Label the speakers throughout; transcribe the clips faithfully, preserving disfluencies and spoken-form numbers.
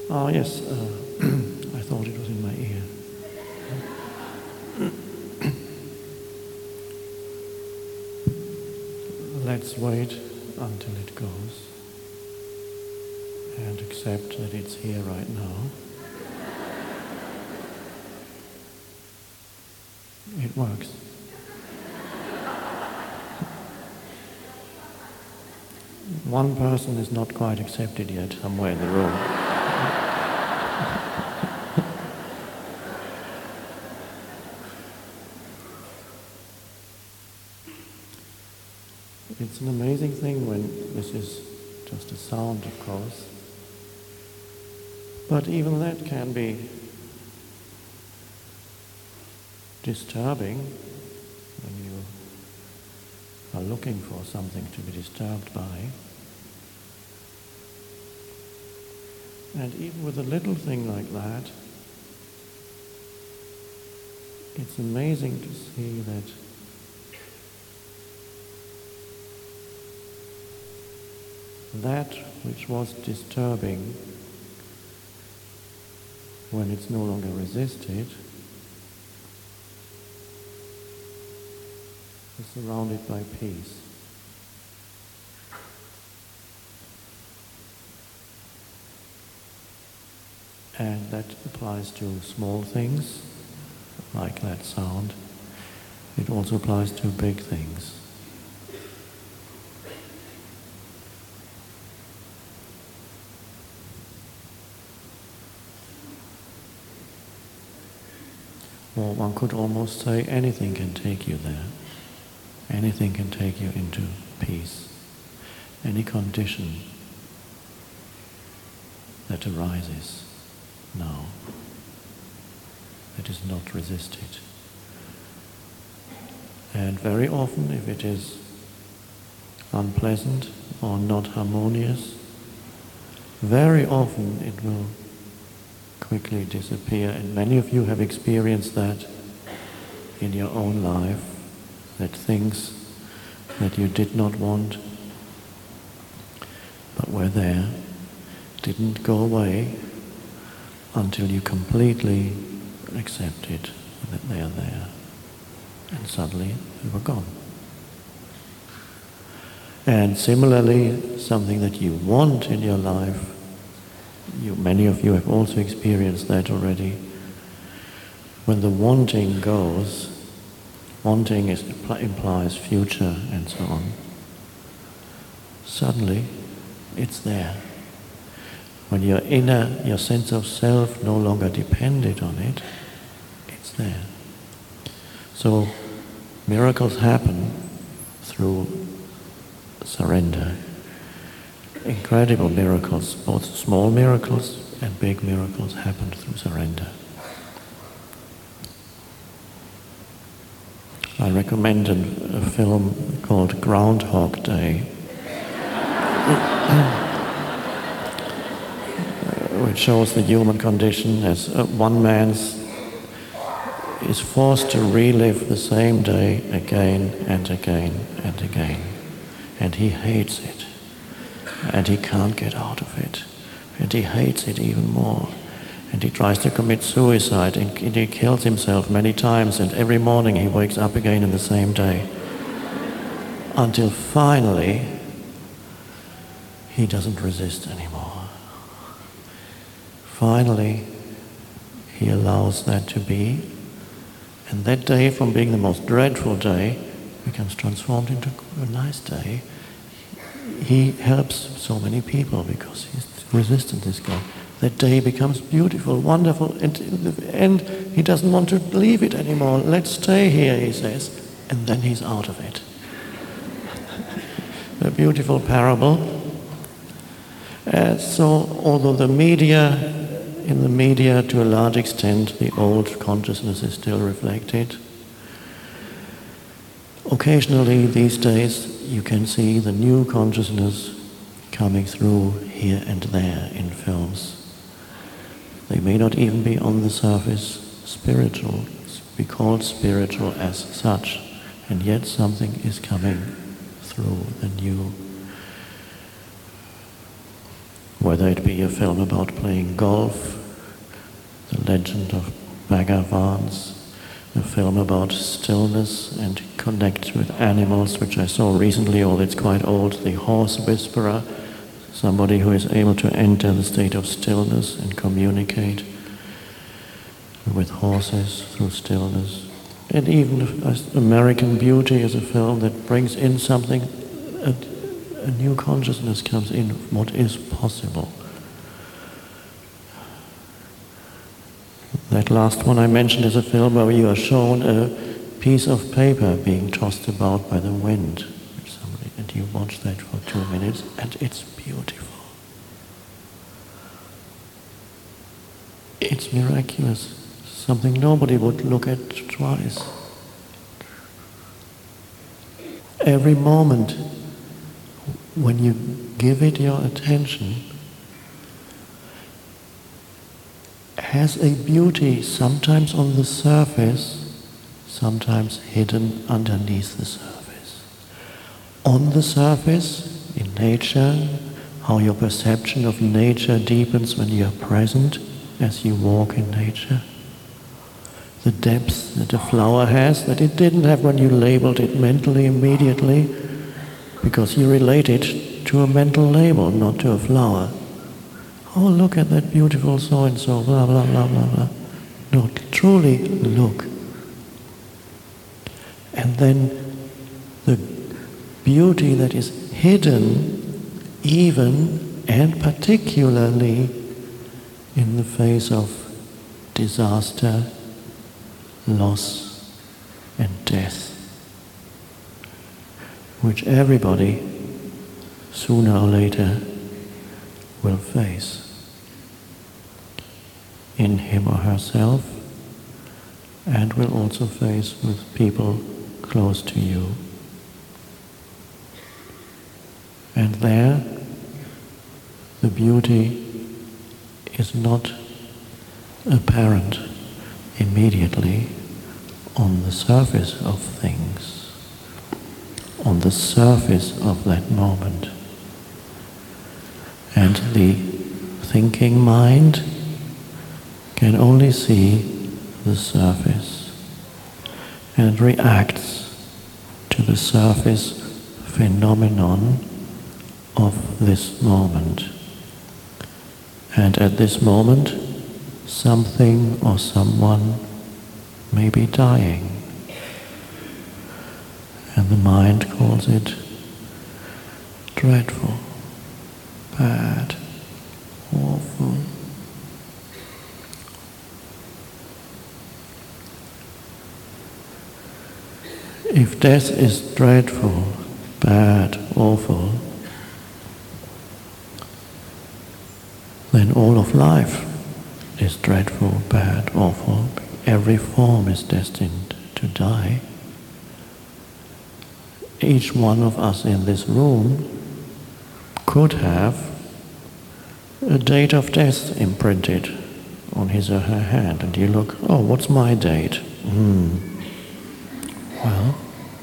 Speaker 1: Oh, yes, uh, I thought it was in my ear. Let's wait until it goes and accept that it's here right now. It works. One person is not quite accepted yet, somewhere in the room. It's an amazing thing when this is just a sound, of course. But even that can be disturbing when you are looking for something to be disturbed by. And even with a little thing like that, it's amazing to see that that which was disturbing, when it's no longer resisted, is surrounded by peace. And that applies to small things, like that sound. It also applies to big things. Or one could almost say anything can take you there. Anything can take you into peace. Any condition that arises now, that is not resisted. And very often, if it is unpleasant or not harmonious, very often it will quickly disappear. And many of you have experienced that in your own life, that things that you did not want but were there didn't go away until you completely accepted that they are there, and suddenly they were gone. And similarly, something that you want in your life, you, many of you have also experienced that already. When the wanting goes, wanting is, implies future and so on, suddenly it's there. When your inner, your sense of self no longer depended on it, it's there. So miracles happen through surrender. Incredible miracles, both small miracles and big miracles happen through surrender. I recommend a, a film called Groundhog Day, which shows the human condition as uh, one man is forced to relive the same day again and again and again. And he hates it. And he can't get out of it. And he hates it even more. And he tries to commit suicide, and he kills himself many times, and every morning he wakes up again in the same day. Until finally, he doesn't resist anymore. Finally, he allows that to be, and that day, from being the most dreadful day, becomes transformed into a nice day. He helps so many people because he's resistant, this guy. That day becomes beautiful, wonderful, and in the end, he doesn't want to leave it anymore. Let's stay here, he says, and then he's out of it. A beautiful parable. Uh, so, although the media, in the media, to a large extent, the old consciousness is still reflected, occasionally these days you can see the new consciousness coming through here and there in films. They may not even be on the surface spiritual, be called spiritual as such, and yet something is coming through the new. whether it be a film about playing golf, The Legend of Bagger Vance, a film about stillness and connect with animals, which I saw recently, although it's quite old, The Horse Whisperer, somebody who is able to enter the state of stillness and communicate with horses through stillness. And even American Beauty is a film that brings in something, a, a new consciousness comes in, what is possible. That last one I mentioned is a film where you are shown a piece of paper being tossed about by the wind. Somebody, and you watch that for two minutes, and it's beautiful. It's miraculous. Something nobody would look at twice. Every moment, when you give it your attention, has a beauty, sometimes on the surface, sometimes hidden underneath the surface. On the surface, in nature, how your perception of nature deepens when you are present as you walk in nature. The depth that a flower has that it didn't have when you labeled it mentally immediately, because you relate it to a mental label, not to a flower. Oh, look at that beautiful so-and-so, blah, blah, blah, blah, blah. No, truly look. And then the beauty that is hidden, even and particularly in the face of disaster, loss and death, which everybody, sooner or later, will face in him or herself, and will also face with people close to you. And there, the beauty is not apparent immediately on the surface of things, on the surface of that moment. And the thinking mind can only see the surface and reacts to the surface phenomenon of this moment. And at this moment, something or someone may be dying. And the mind calls it dreadful, bad, awful. If death is dreadful, bad, awful, then all of life is dreadful, bad, awful. Every form is destined to die. Each one of us in this room could have a date of death imprinted on his or her hand, and you look, oh, what's my date? Hmm. Well,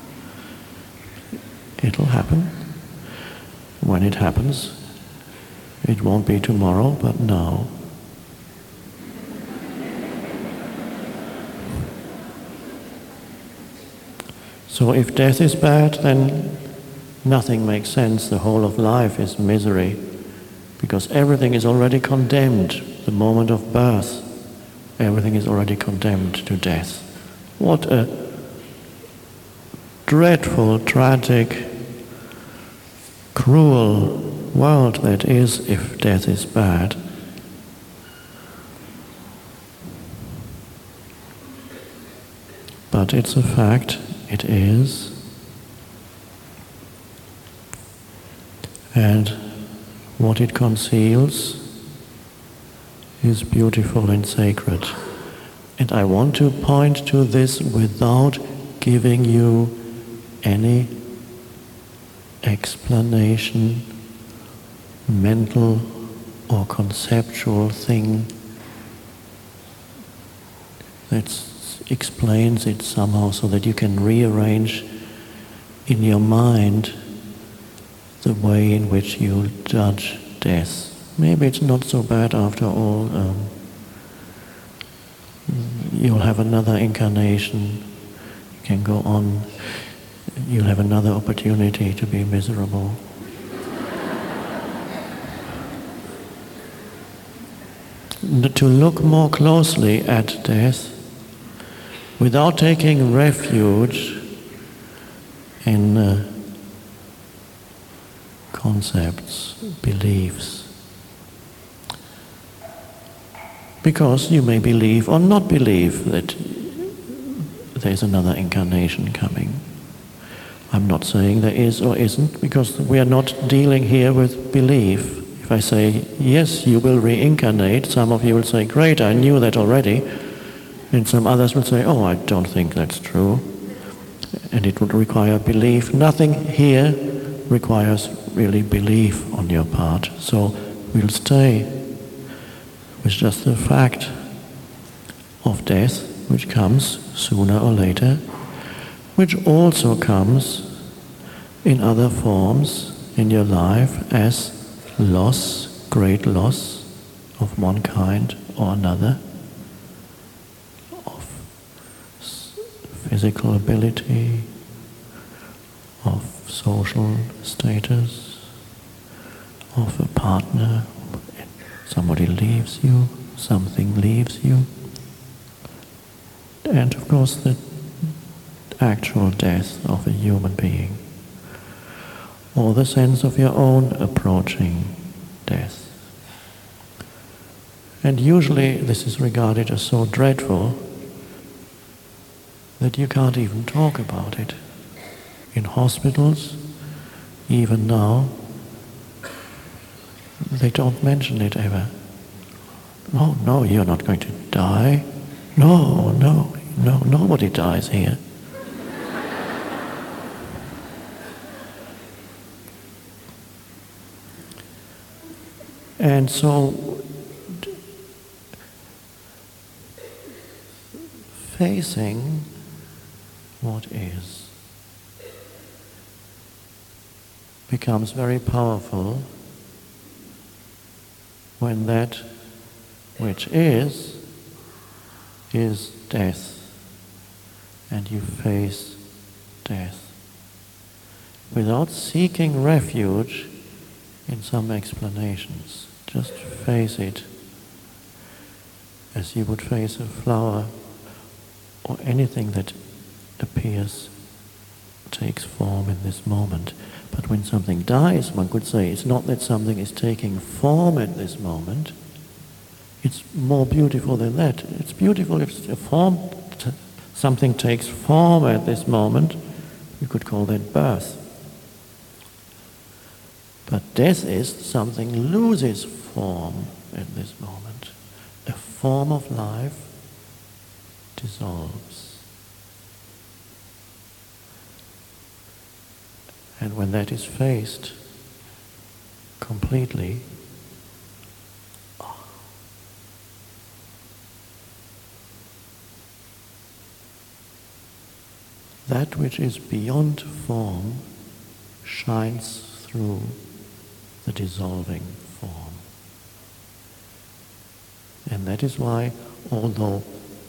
Speaker 1: it'll happen. When it happens, it won't be tomorrow, but now. So if death is bad, then nothing makes sense. The whole of life is misery, because everything is already condemned. The moment of birth, everything is already condemned to death. What a dreadful, tragic, cruel world that is if death is bad. But it's a fact, it is. And what it conceals is beautiful and sacred. And I want to point to this without giving you any explanation, mental or conceptual thing that explains it somehow, so that you can rearrange in your mind the way in which you judge death maybe it's not so bad after all. Um, you'll have another incarnation, you can go on, you'll have another opportunity to be miserable. To look more closely at death without taking refuge in uh, concepts, beliefs. Because you may believe or not believe that there's another incarnation coming. I'm not saying there is or isn't, because we are not dealing here with belief. If I say, yes, you will reincarnate, some of you will say, great, I knew that already. And some others will say, oh, I don't think that's true. And it would require belief. Nothing here requires really belief on your part. So we'll stay with just the fact of death, which comes sooner or later, which also comes in other forms in your life as loss, great loss of one kind or another, of physical ability, of social status, of a partner. Somebody leaves you, something leaves you. And of course the actual death of a human being, or the sense of your own approaching death. And usually this is regarded as so dreadful that you can't even talk about it. In hospitals, even now, they don't mention it ever. Oh no, you're not going to die. No, no, no, nobody dies here. And so, facing what is becomes very powerful when that which is, is death, and you face death without seeking refuge in some explanations. Just face it as you would face a flower or anything that appears, takes form in this moment. But when something dies, one could say, it's not that something is taking form at this moment. It's more beautiful than that. It's beautiful if a form, t- something takes form at this moment. You could call that birth. But death is something loses form at this moment. A form of life dissolves. And when that is faced completely, that which is beyond form shines through the dissolving form. And that is why, although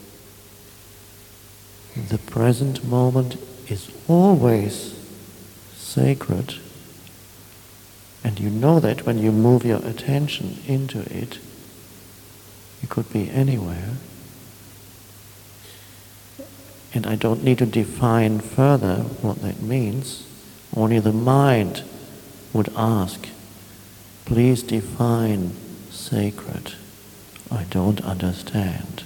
Speaker 1: the present moment is always sacred, and you know that when you move your attention into it, it could be anywhere. And I don't need to define further what that means. Only the mind would ask, please define sacred. I don't understand.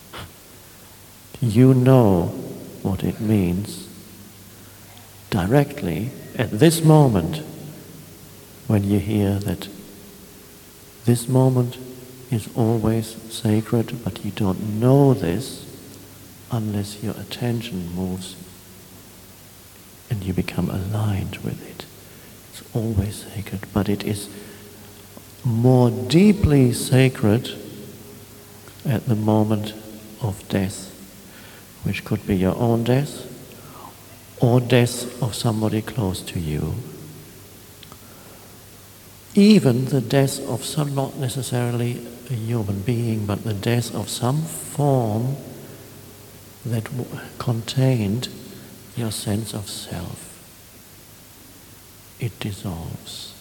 Speaker 1: You know what it means directly at this moment when you hear that this moment is always sacred, but you don't know this unless your attention moves and you become aligned with it. It's always sacred, but it is more deeply sacred at the moment of death, which could be your own death or death of somebody close to you. even the death of some, not necessarily a human being, but the death of some form that w- contained your sense of self. It dissolves.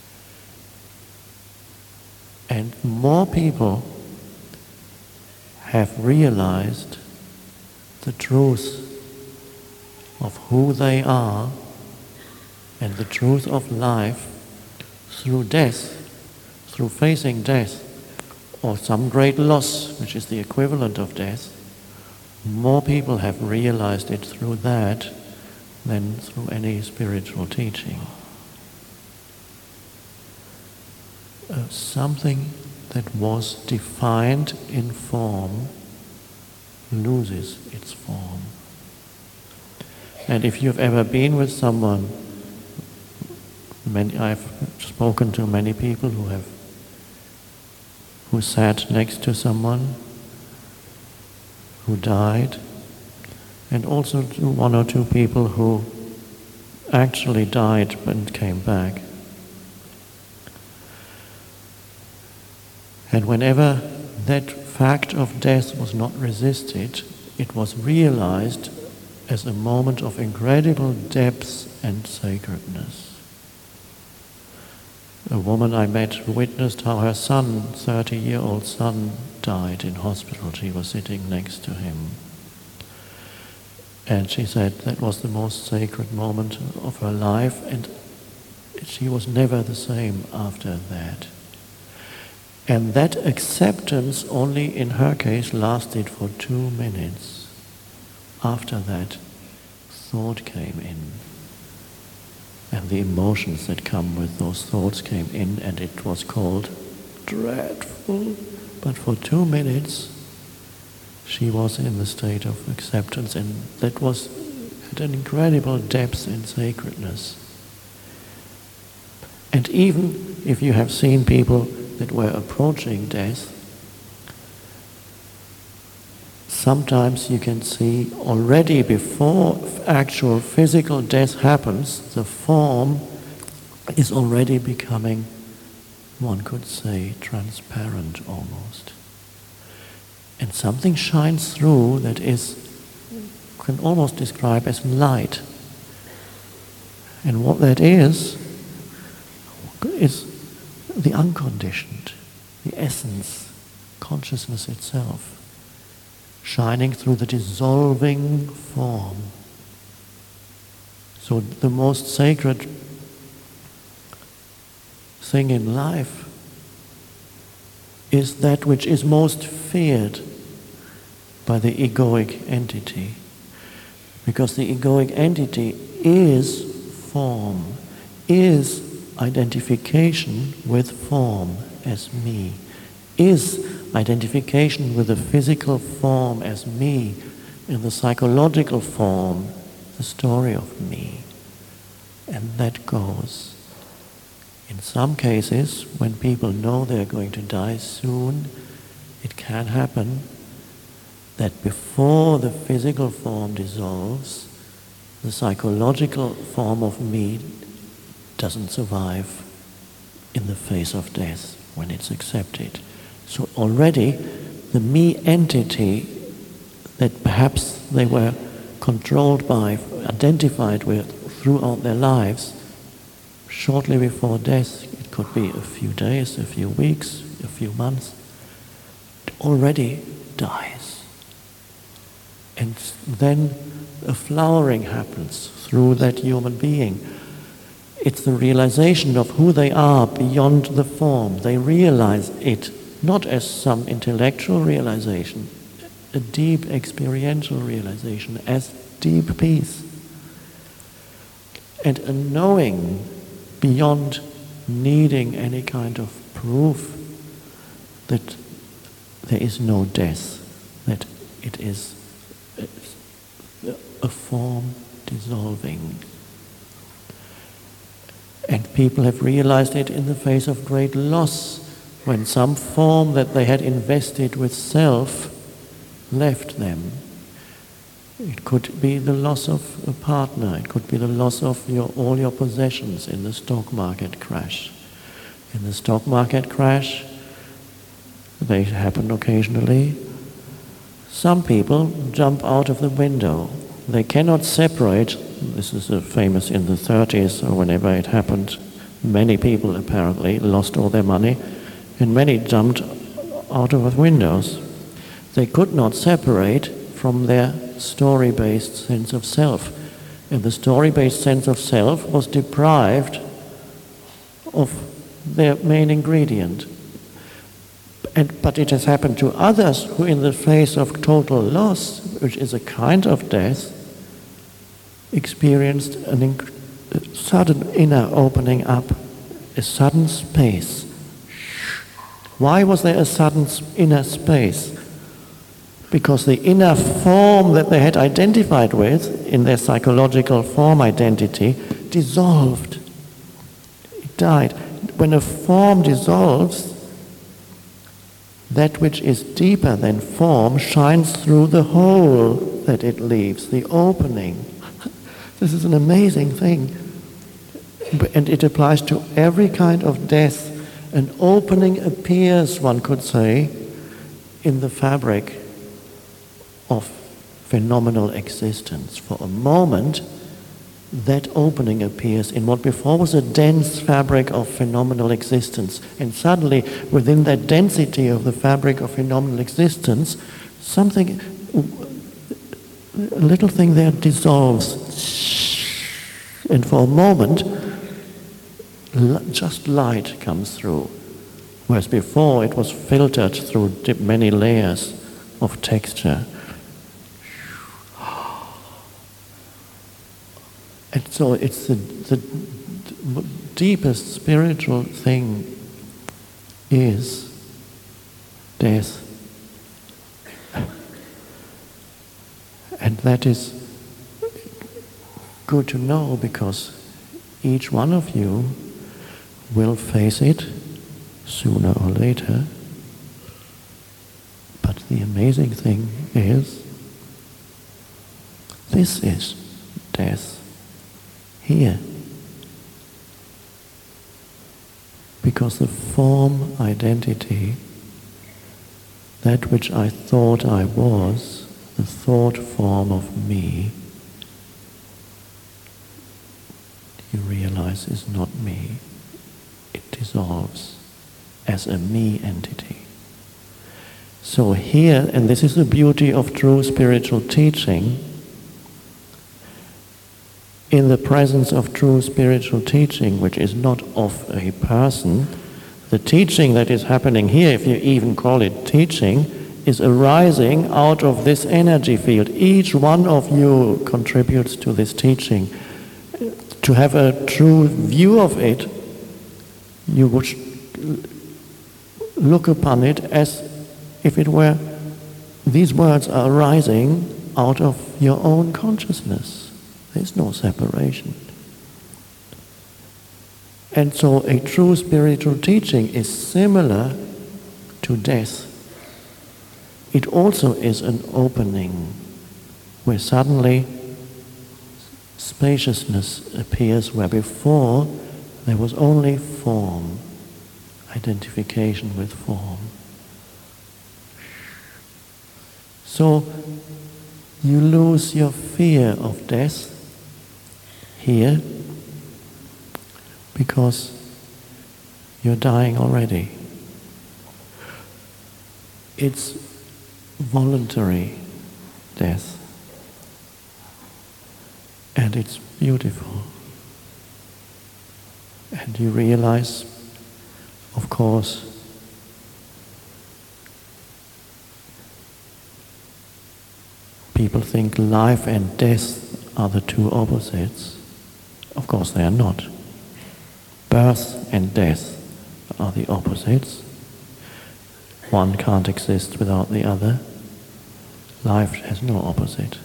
Speaker 1: And more people have realized the truth of who they are and the truth of life through death, through facing death, or some great loss, which is the equivalent of death. More people have realized it through that than through any spiritual teaching. Uh, something that was defined in form loses its form. And if you've ever been with someone, many, I've spoken to many people who have who sat next to someone who died, and also to one or two people who actually died and came back. And whenever that fact of death was not resisted, it was realized as a moment of incredible depth and sacredness. A woman I met witnessed how her son, thirty-year-old son, died in hospital. She was sitting next to him. And she said that was the most sacred moment of her life, and she was never the same after that. And that acceptance only in her case lasted for two minutes. After that, thought came in. And the emotions that come with those thoughts came in, and it was called dreadful. But for two minutes, she was in the state of acceptance, and that was at an incredible depth and sacredness. And even if you have seen people that were approaching death, sometimes you can see already before actual physical death happens, the form is already becoming, one could say, transparent almost. And something shines through that is, can almost describe as light. And what that is, is the unconditioned, the essence, consciousness itself, shining through the dissolving form. So the most sacred thing in life is that which is most feared by the egoic entity. Because the egoic entity is form, is identification with form as me, is identification with the physical form as me, and the psychological form, the story of me. And that goes. In some cases, when people know they're going to die soon, it can happen that before the physical form dissolves, the psychological form of me doesn't survive in the face of death when it's accepted. So already the me entity that perhaps they were controlled by, identified with throughout their lives, shortly before death, it could be a few days, a few weeks, a few months, it already dies. And then a flowering happens through that human being. It's the realization of who they are beyond the form. They realize it not as some intellectual realization, a deep experiential realization, as deep peace. And a knowing beyond needing any kind of proof that there is no death, that it is a, a form dissolving. And people have realized it in the face of great loss, when some form that they had invested with self left them. It could be the loss of a partner, it could be the loss of your, all your possessions in the stock market crash. In the stock market crash, they happen occasionally. Some people jump out of the window. They cannot separate. This is a famous in the thirties or whenever it happened. Many people apparently lost all their money, and many jumped out of windows. They could not separate from their story-based sense of self. And the story-based sense of self was deprived of their main ingredient. And, but it has happened to others who, in the face of total loss, which is a kind of death, experienced an inc- a sudden inner opening up, a sudden space. Why was there a sudden inner space? Because the inner form that they had identified with in their psychological form identity dissolved. It died. When a form dissolves, that which is deeper than form shines through the hole that it leaves, the opening. This is an amazing thing. And it applies to every kind of death. An opening appears, one could say, in the fabric of phenomenal existence. For a moment, that opening appears in what before was a dense fabric of phenomenal existence. And suddenly, within that density of the fabric of phenomenal existence, something, a little thing there dissolves. And for a moment, just light comes through. Whereas before, it was filtered through many layers of texture. And so it's the, the deepest spiritual thing is death. And that is good to know, because each one of you will face it sooner or later. But the amazing thing is, this is death. Here. Because the form identity, that which I thought I was, the thought form of me, you realize is not me. It dissolves as a me entity. So here, and this is the beauty of true spiritual teaching, in the presence of true spiritual teaching, which is not of a person, the teaching that is happening here, if you even call it teaching, is arising out of this energy field. Each one of you contributes to this teaching. To have a true view of it, you would look upon it as if it were, these words are arising out of your own consciousness. There's no separation. And so a true spiritual teaching is similar to death. It also is an opening where suddenly spaciousness appears where before there was only form, identification with form. So you lose your fear of death here because you're dying already. It's voluntary death, and it's beautiful. And you realize, of course, people think life and death are the two opposites. Of course they are not. Birth and death are the opposites. One can't exist without the other. Life has no opposite.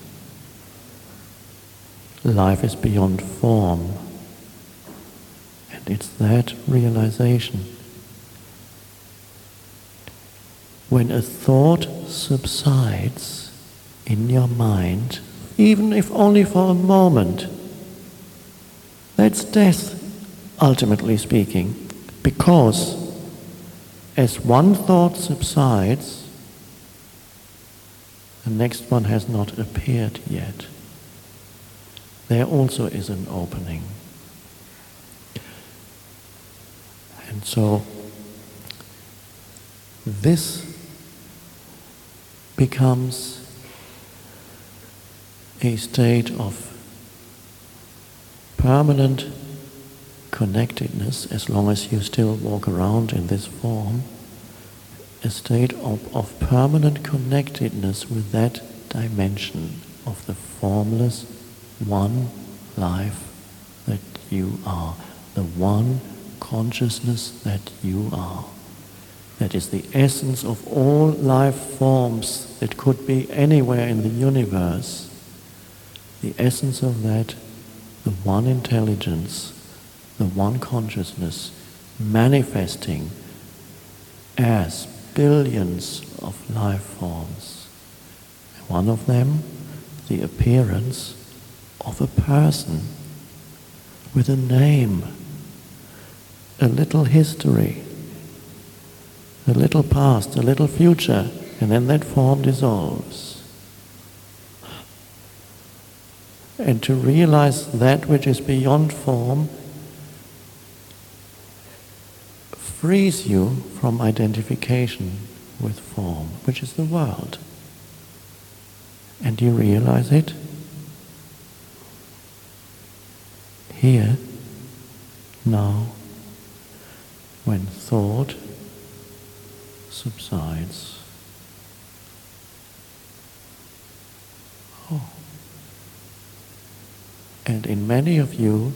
Speaker 1: Life is beyond form. And it's that realization. When a thought subsides in your mind, even if only for a moment, that's death, ultimately speaking, Because as one thought subsides, the next one has not appeared yet. There also is an opening. And so this becomes a state of permanent connectedness, as long as you still walk around in this form, a state of, of permanent connectedness with that dimension of the formless one life that you are, the one consciousness that you are. That is the essence of all life forms that could be anywhere in the universe. The essence of that, the one intelligence, the one consciousness, manifesting as billions of life forms. One of them, the appearance of a person with a name, a little history, a little past, a little future, and then that form dissolves. And to realize that which is beyond form frees you from identification with form, which is the world. And you realize it here, now, when thought subsides. Oh. And in many of you,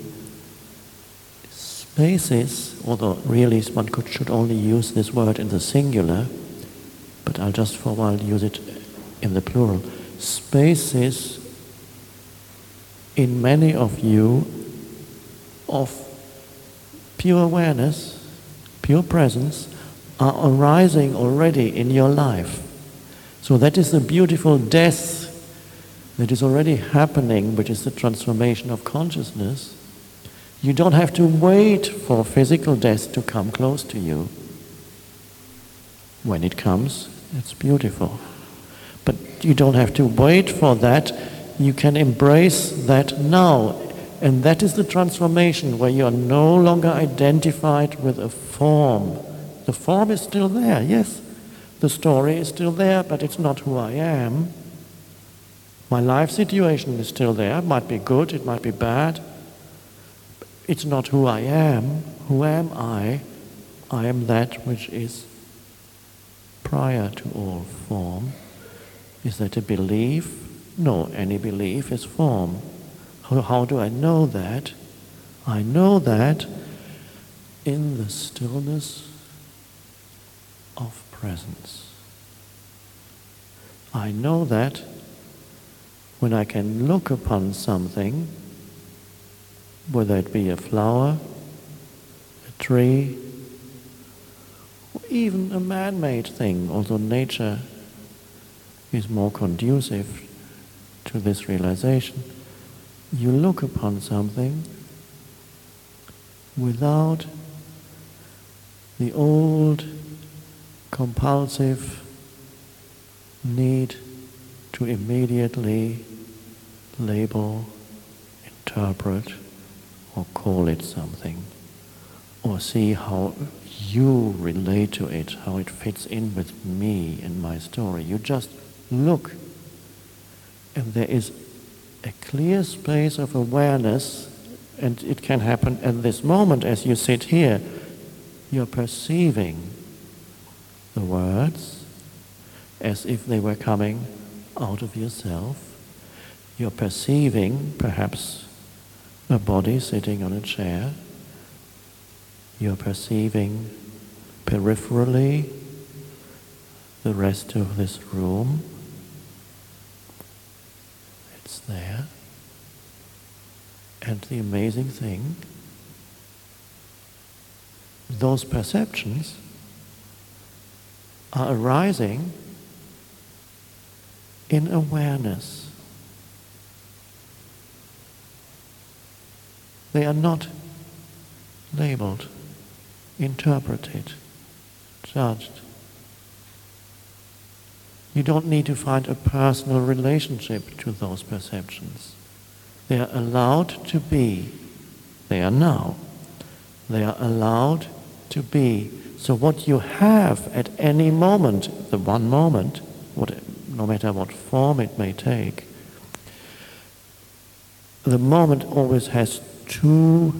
Speaker 1: spaces, although really one could, should only use this word in the singular, but I'll just for a while use it in the plural, spaces in many of you of pure awareness, pure presence, are arising already in your life. So that is the beautiful death that is already happening, which is the transformation of consciousness. You don't have to wait for physical death to come close to you. When it comes, it's beautiful. But you don't have to wait for that. You can embrace that now. And that is the transformation where you are no longer identified with a form. The form is still there, yes. The story is still there, but it's not who I am. My life situation is still there. It might be good, it might be bad. It's not who I am. Who am I? I am that which is prior to all form. Is that a belief? No, any belief is form. How, how do I know that? I know that in the stillness of presence. I know that when I can look upon something, whether it be a flower, a tree, or even a man-made thing, although nature is more conducive to this realization, you look upon something without the old compulsive need to immediately label, interpret, or call it something, or see how you relate to it, how it fits in with me and my story. You just look, and there is a clear space of awareness, and it can happen at this moment as you sit here. You're perceiving the words as if they were coming out of yourself. You're perceiving perhaps a body sitting on a chair. You're perceiving peripherally the rest of this room. It's there. And the amazing thing, those perceptions are arising in awareness. They are not labeled, interpreted, judged. You don't need to find a personal relationship to those perceptions. They are allowed to be. They are now. They are allowed to be. So what you have at any moment, the one moment, what, no matter what form it may take, the moment always has two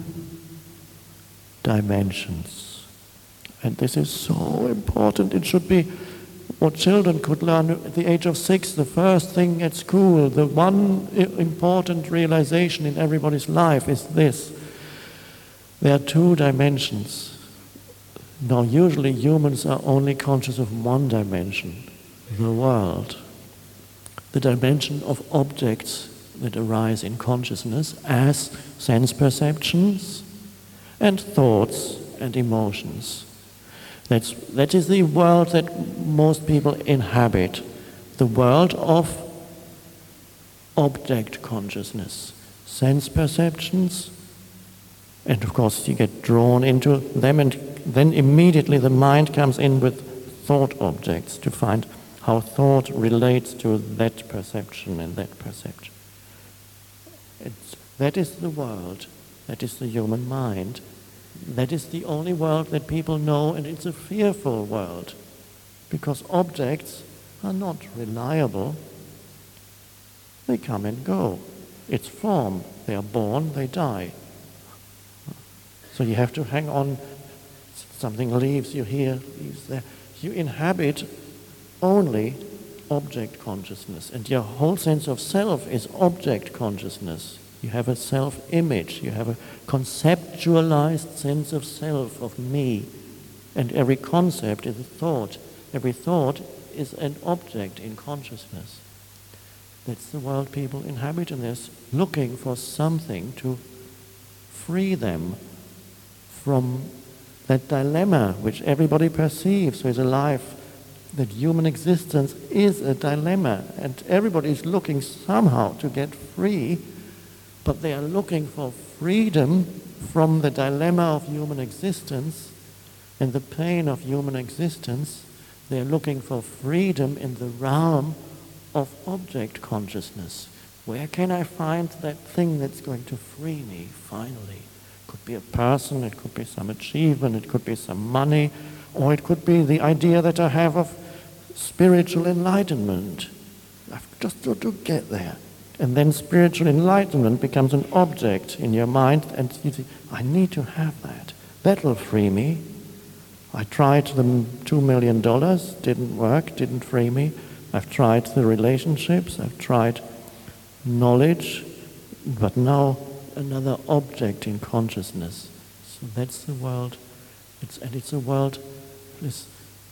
Speaker 1: dimensions. And this is so important. It should be what children could learn at the age of six, the first thing at school. The one important realization in everybody's life is this. There are two dimensions. Now, usually humans are only conscious of one dimension, the world. The dimension of objects that arise in consciousness as sense perceptions and thoughts and emotions. That's, that is the world that most people inhabit, the world of object consciousness, sense perceptions, and of course you get drawn into them, and then immediately the mind comes in with thought objects to find how thought relates to that perception and that perception. It's, that is the world, that is the human mind. That is the only world that people know, and it's a fearful world, because objects are not reliable. They come and go. It's form. They are born, they die. So you have to hang on. Something leaves you here, leaves there. You inhabit only object consciousness, and your whole sense of self is object consciousness. You have a self-image, you have a conceptualized sense of self, of me, and every concept is a thought. Every thought is an object in consciousness. That's the world people inhabit, and they're looking for something to free them from that dilemma which everybody perceives who is alive, that human existence is a dilemma, and everybody is looking somehow to get free. But they are looking for freedom from the dilemma of human existence and the pain of human existence. They are looking for freedom in the realm of object consciousness. Where can I find that thing that's going to free me, finally? It could be a person, it could be some achievement, it could be some money, or it could be the idea that I have of spiritual enlightenment. I've just got to get there. And then spiritual enlightenment becomes an object in your mind, and you think, I need to have that. That will free me. I tried the two million dollars, didn't work, didn't free me. I've tried the relationships, I've tried knowledge, but now another object in consciousness. So that's the world. It's, and it's a world this,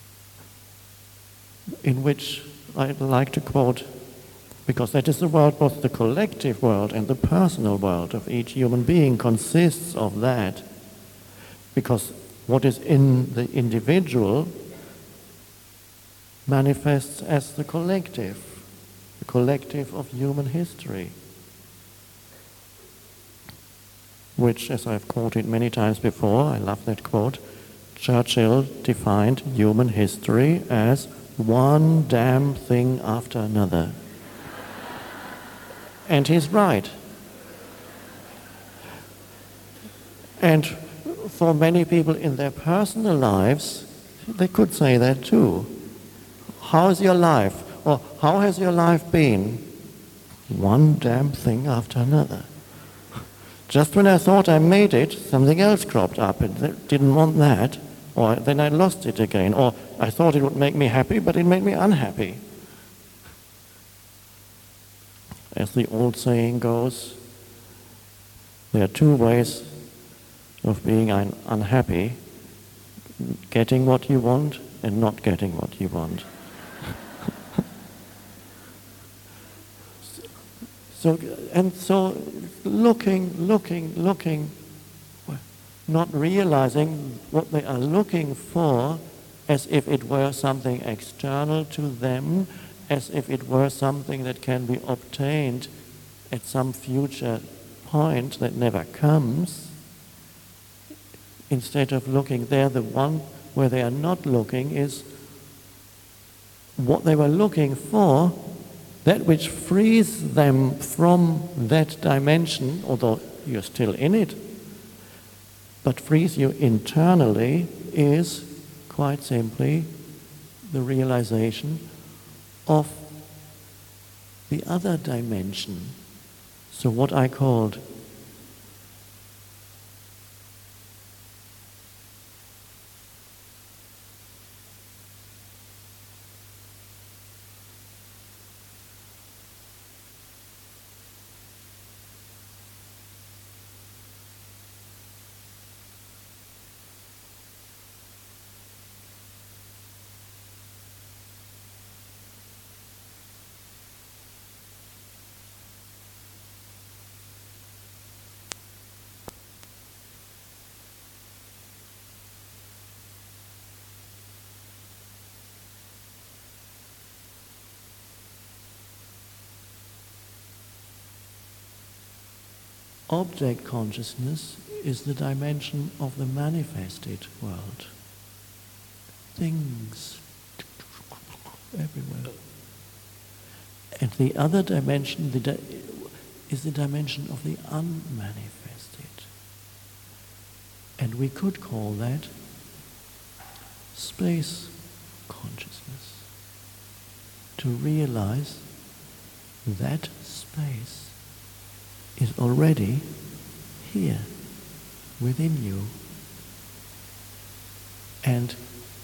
Speaker 1: in which I'd like to quote, because that is the world, both the collective world and the personal world of each human being consists of that. Because what is in the individual manifests as the collective, the collective of human history, which, as I've quoted many times before, I love that quote, Churchill defined human history as one damn thing after another. And he's right. And for many people in their personal lives, they could say that too. How's your life? Or how has your life been? One damn thing after another. Just when I thought I made it, something else cropped up and I didn't want that. Or then I lost it again. Or I thought it would make me happy, but it made me unhappy. As the old saying goes, there are two ways of being un- unhappy: getting what you want and not getting what you want. so, and so looking, looking, looking, not realizing what they are looking for as if it were something external to them, as if it were something that can be obtained at some future point that never comes. instead of looking there, the one where they are not looking is what they were looking for, that which frees them from that dimension, although you're still in it, but frees you internally, is quite simply the realization of the other dimension. So what I called object consciousness is the dimension of the manifested world. Things everywhere. And the other dimension the di- is the dimension of the unmanifested. And we could call that space consciousness. To realize that space is already here within you. And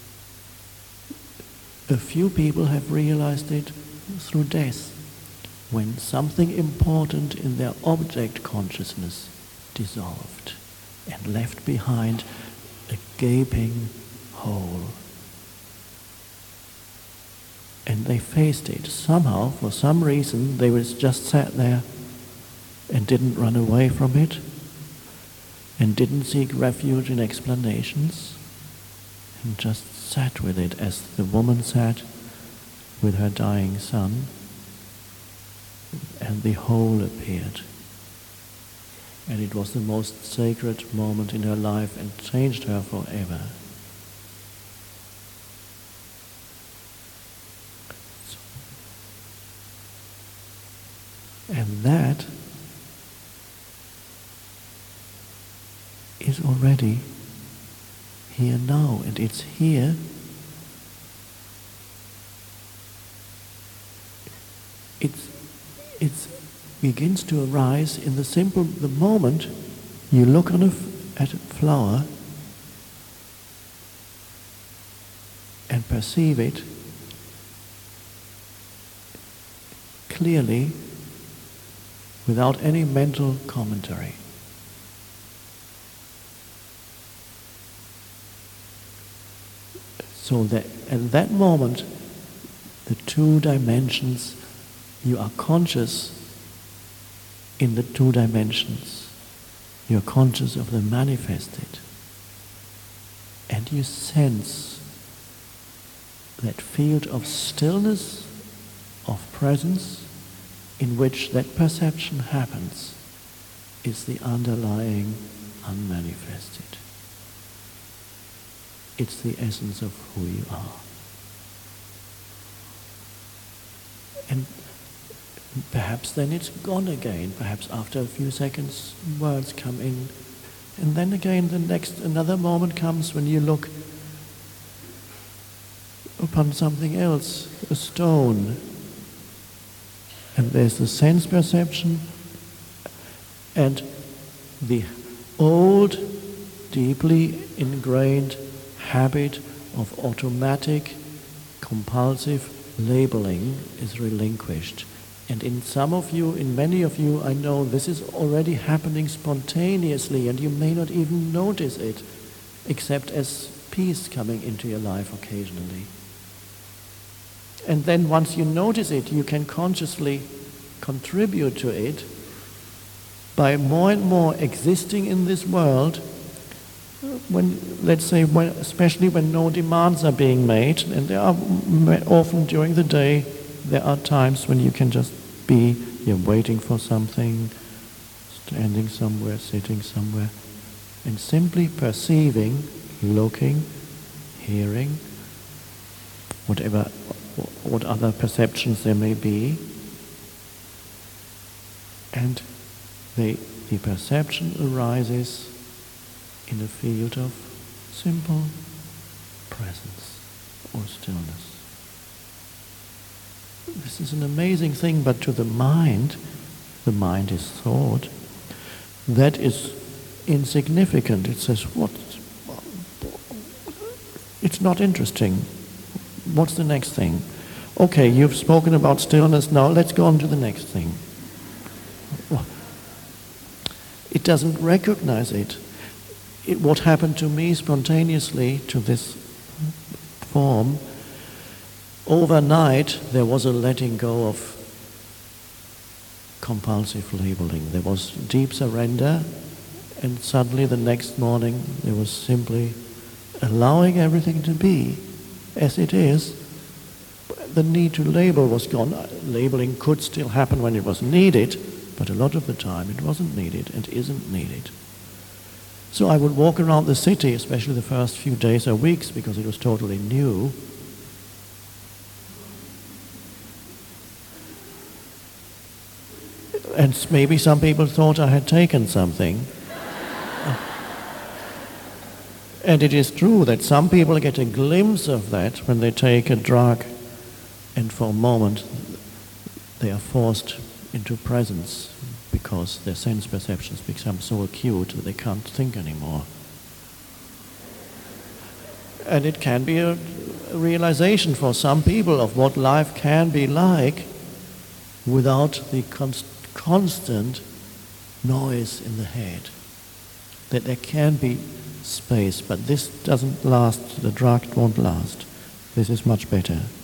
Speaker 1: a few people have realized it through death, when something important in their object consciousness dissolved and left behind a gaping hole. And they faced it. Somehow, for some reason, they was just sat there and didn't run away from it, and didn't seek refuge in explanations, and just sat with it as the woman sat with her dying son, and the whole appeared. And it was the most sacred moment in her life and changed her forever. And that is already here now, and it's here it's it begins to arise in the simple the moment you look on a f- at a flower and perceive it clearly without any mental commentary. So that at that moment, the two dimensions, you are conscious in the two dimensions. You're conscious of the manifested. And you sense that field of stillness, of presence, in which that perception happens, is the underlying unmanifested. It's the essence of who you are. And perhaps then it's gone again. Perhaps after a few seconds, words come in. And then again, the next, another moment comes when you look upon something else, a stone. And there's the sense perception and the old, deeply ingrained habit of automatic, compulsive labeling is relinquished. And in some of you, in many of you, I know this is already happening spontaneously, and you may not even notice it, except as peace coming into your life occasionally. And then once you notice it, you can consciously contribute to it by more and more existing in this world, when, let's say, when, especially when no demands are being made, and there are often during the day, there are times when you can just be, you're waiting for something, standing somewhere, sitting somewhere, And simply perceiving, looking, hearing, whatever, what other perceptions there may be, and the, the perception arises in a field of simple presence or stillness. This is an amazing thing, but to the mind, the mind is thought, that is insignificant. It says, what? It's not interesting. What's the next thing? Okay, you've spoken about stillness, now let's go on to the next thing. It doesn't recognize it. It. What happened to me spontaneously to this form, overnight there was a letting go of compulsive labeling. There was deep surrender, and suddenly the next morning there was simply allowing everything to be as it is. The need to label was gone. Labeling could still happen when it was needed, but a lot of the time it wasn't needed and isn't needed. So I would walk around the city, especially the first few days or weeks, because it was totally new. And maybe some people thought I had taken something. And it is true that some people get a glimpse of that when they take a drug, and for a moment they are forced into presence because their sense perceptions become so acute that they can't think anymore. And it can be a realization for some people of what life can be like without the const- constant noise in the head. That there can be space, but this doesn't last, the drug won't last. This is much better.